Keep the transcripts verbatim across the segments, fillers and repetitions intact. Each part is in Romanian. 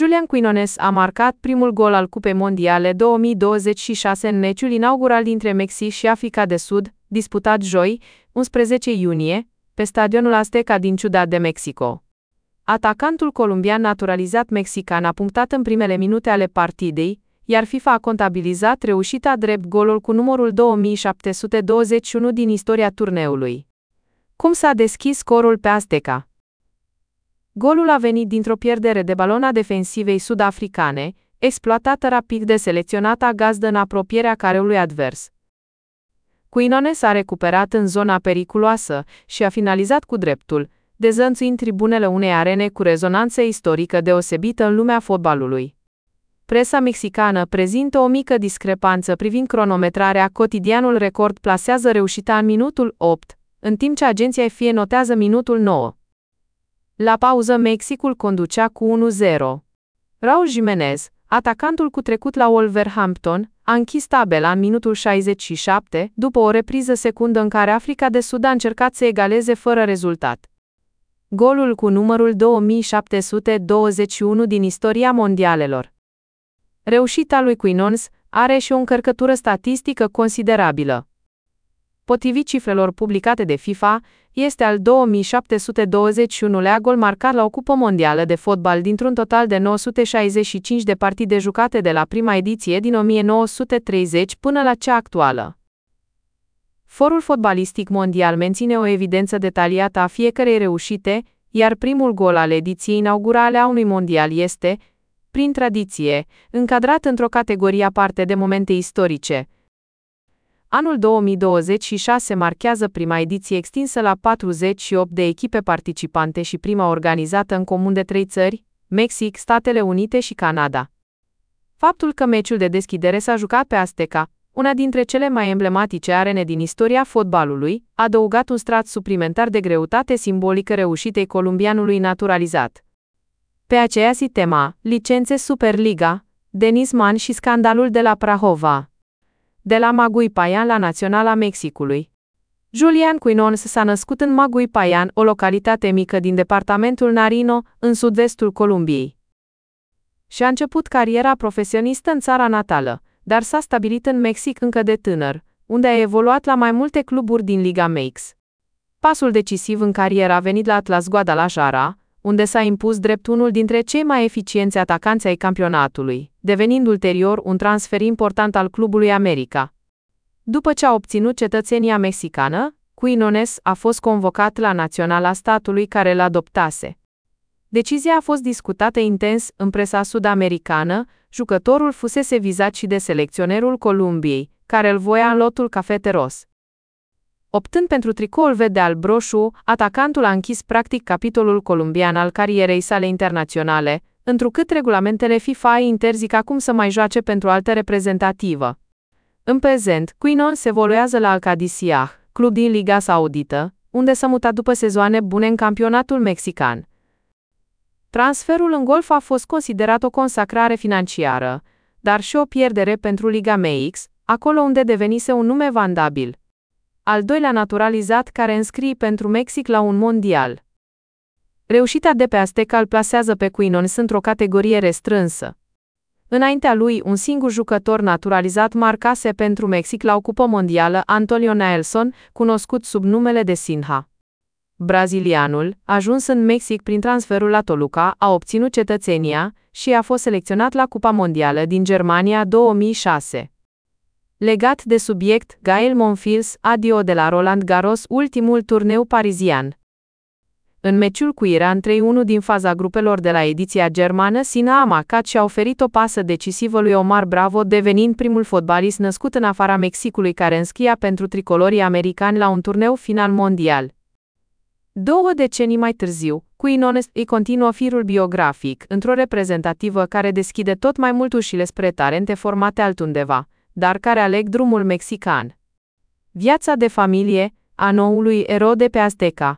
Julián Quinones a marcat primul gol al Cupei Mondiale două mii douăzeci și șase în meciul inaugural dintre Mexic și Africa de Sud, disputat joi, unsprezece iunie, pe stadionul Azteca din Ciudad de Mexico. Atacantul columbian naturalizat mexican a punctat în primele minute ale partidei, iar FIFA a contabilizat reușita drept golul cu numărul două mii șapte sute douăzeci și unu din istoria turneului. Cum s-a deschis scorul pe Azteca? Golul a venit dintr-o pierdere de balon a defensivei sud-africane, exploatată rapid de selecționata gazdă în apropierea careului advers. Quinones a recuperat în zona periculoasă și a finalizat cu dreptul, dezlănțuind tribunele unei arene cu rezonanță istorică deosebită în lumea fotbalului. Presa mexicană prezintă o mică discrepanță privind cronometrarea. Cotidianul Record plasează reușita în minutul opt, în timp ce agenția F I E notează minutul nouă. La pauză, Mexicul conducea cu unu zero. Raúl Jiménez, atacantul cu trecut la Wolverhampton, a închis tabela în minutul șaizeci și șapte, după o repriză secundă în care Africa de Sud a încercat să egaleze fără rezultat. Golul cu numărul două mii șapte sute douăzeci și unu din istoria mondialelor. Reușita lui Quinones are și o încărcătură statistică considerabilă. Potrivit cifrelor publicate de FIFA, este al două mii șapte sute douăzeci și unu-lea gol marcat la o cupă mondială de fotbal dintr-un total de nouă sute șaizeci și cinci de partide jucate de la prima ediție din o mie nouă sute treizeci până la cea actuală. Forul fotbalistic mondial menține o evidență detaliată a fiecărei reușite, iar primul gol al ediției inaugurale a unui mondial este, prin tradiție, încadrat într-o categorie aparte de momente istorice. Anul două mii douăzeci și șase marchează prima ediție extinsă la patruzeci și opt de echipe participante și prima organizată în comun de trei țări, Mexic, Statele Unite și Canada. Faptul că meciul de deschidere s-a jucat pe Azteca, una dintre cele mai emblematice arene din istoria fotbalului, a adăugat un strat suplimentar de greutate simbolică reușitei columbianului naturalizat. Pe aceeași tema, licențe Superliga, Denis Man și scandalul de la Prahova. De la Maguipayan la Naționala Mexicului. Julián Quinones s-a născut în Maguipayan, o localitate mică din departamentul Nariño, în sud-vestul Columbiei. Și-a început cariera profesionistă în țara natală, dar s-a stabilit în Mexic încă de tânăr, unde a evoluat la mai multe cluburi din Liga M X. Pasul decisiv în carieră a venit la Atlas Guadalajara, unde s-a impus drept unul dintre cei mai eficienți atacanți ai campionatului, devenind ulterior un transfer important al clubului América. După ce a obținut cetățenia mexicană, Quinones a fost convocat la naționala statului care l-adoptase. Decizia a fost discutată intens în presa sud-americană, jucătorul fusese vizat și de selecționerul Columbiei, care îl voia în lotul cafeteros. Optând pentru tricoul verde-alb roșu, atacantul a închis practic capitolul columbian al carierei sale internaționale, întrucât regulamentele FIFA îi interzic acum să mai joace pentru altă reprezentativă. În prezent, Quinones evoluează la Al-Qadisiyah, club din Liga Saudită, unde s-a mutat după sezoane bune în campionatul mexican. Transferul în golf a fost considerat o consacrare financiară, dar și o pierdere pentru Liga M X, acolo unde devenise un nume vandabil. Al doilea naturalizat care înscrie pentru Mexic la un mondial. Reușita de pe Azteca îl plasează pe Quinones într-o categorie restrânsă. Înaintea lui, un singur jucător naturalizat marcase pentru Mexic la o cupă mondială, Antonio Nelson, cunoscut sub numele de Sinha. Brazilianul, ajuns în Mexic prin transferul la Toluca, a obținut cetățenia și a fost selecționat la Cupa Mondială din Germania două mii șase. Legat de subiect, Gael Monfils, adio de la Roland Garros, ultimul turneu parizian. În meciul cu Iran trei unu din faza grupelor de la ediția germană, Sinha a marcat și a oferit o pasă decisivă lui Omar Bravo, devenind primul fotbalist născut în afara Mexicului care înscria pentru tricolorii americani la un turneu final mondial. Două decenii mai târziu, Quinones îi continuă firul biografic, într-o reprezentativă care deschide tot mai mult ușile spre talente formate altundeva, dar care aleg drumul mexican. Viața de familie a noului erou de pe Azteca.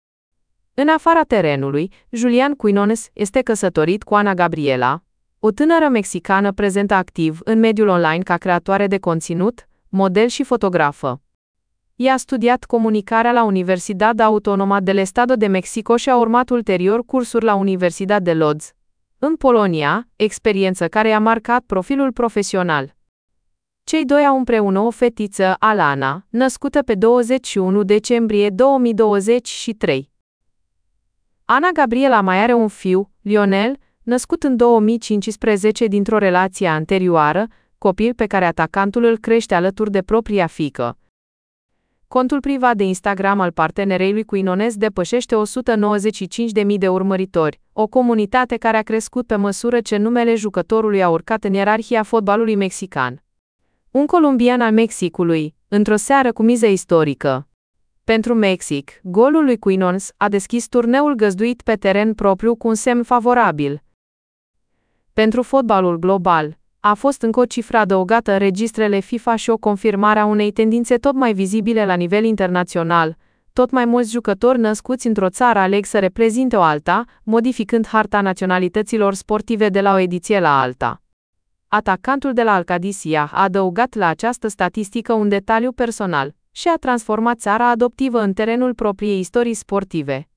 În afara terenului, Julián Quinones este căsătorit cu Ana Gabriela, o tânără mexicană prezentă activ în mediul online ca creatoare de conținut, model și fotografă. Ea a studiat comunicarea la Universidad Autónoma del Estado de México și a urmat ulterior cursuri la Universidad de Lodz, în Polonia, experiență care i-a marcat profilul profesional. Cei doi au împreună o fetiță, Alana, născută pe douăzeci și unu decembrie două mii douăzeci și trei. Ana Gabriela mai are un fiu, Lionel, născut în două mii cincisprezece dintr-o relație anterioară, copil pe care atacantul îl crește alături de propria fiică. Contul privat de Instagram al partenerei lui quinonez depășește o sută nouăzeci și cinci de mii de urmăritori, o comunitate care a crescut pe măsură ce numele jucătorului a urcat în ierarhia fotbalului mexican. Un colombian al Mexicului, într-o seară cu miză istorică. Pentru Mexic, golul lui Quinones a deschis turneul găzduit pe teren propriu cu un semn favorabil. Pentru fotbalul global, a fost încă o cifră adăugată în registrele FIFA și o confirmare a unei tendințe tot mai vizibile la nivel internațional. Tot mai mulți jucători născuți într-o țară aleg să reprezinte o alta, modificând harta naționalităților sportive de la o ediție la alta. Atacantul de la Al Qadisiyah a adăugat la această statistică un detaliu personal și a transformat țara adoptivă în terenul propriei istorii sportive.